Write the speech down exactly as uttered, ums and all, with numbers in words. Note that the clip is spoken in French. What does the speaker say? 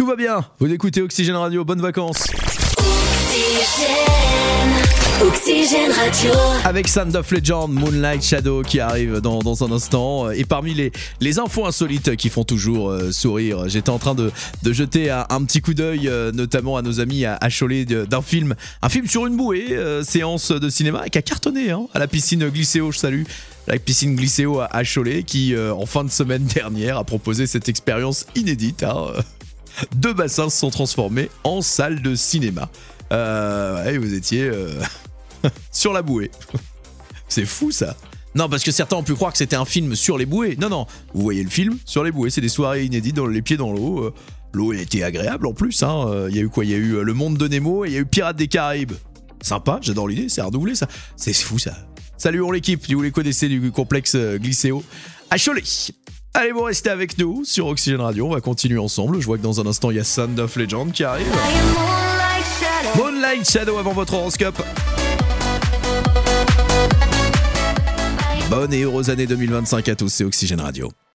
tout va bien. Vous écoutez Oxygène Radio, bonnes vacances. Oxygène, Oxygène Radio. Avec Sound of Legend, Moonlight Shadow qui arrive dans, dans un instant. Et parmi les, les infos insolites qui font toujours euh, sourire, j'étais en train de, de jeter un, un petit coup d'œil, euh, notamment à nos amis à, à Cholet, de, d'un film, un film sur une bouée, euh, séance de cinéma, qui a cartonné hein, à la piscine Glycéo, je salue. La piscine Glycéo à, à Cholet, qui euh, en fin de semaine dernière a proposé cette expérience inédite. Hein. Deux bassins se sont transformés en salle de cinéma. Euh, ouais, vous étiez euh, sur la bouée. C'est fou ça. Non, parce que certains ont pu croire que c'était un film sur les bouées. Non, non, vous voyez le film sur les bouées. C'est des soirées inédites, dans les pieds dans l'eau. L'eau était agréable en plus. Hein. Il y a eu quoi ? Il y a eu Le Monde de Nemo et il y a eu Pirates des Caraïbes. Sympa, j'adore l'idée, c'est à redoubler ça. C'est fou ça. Saluons l'équipe, si vous les connaissez du complexe Glycéo à Cholet. Allez, vous restez avec nous sur Oxygène Radio, on va continuer ensemble. Je vois que dans un instant, il y a Sound of Legend qui arrive. Moonlight Shadow avant votre horoscope. Bonne et heureuse année deux mille vingt-cinq à tous, c'est Oxygène Radio.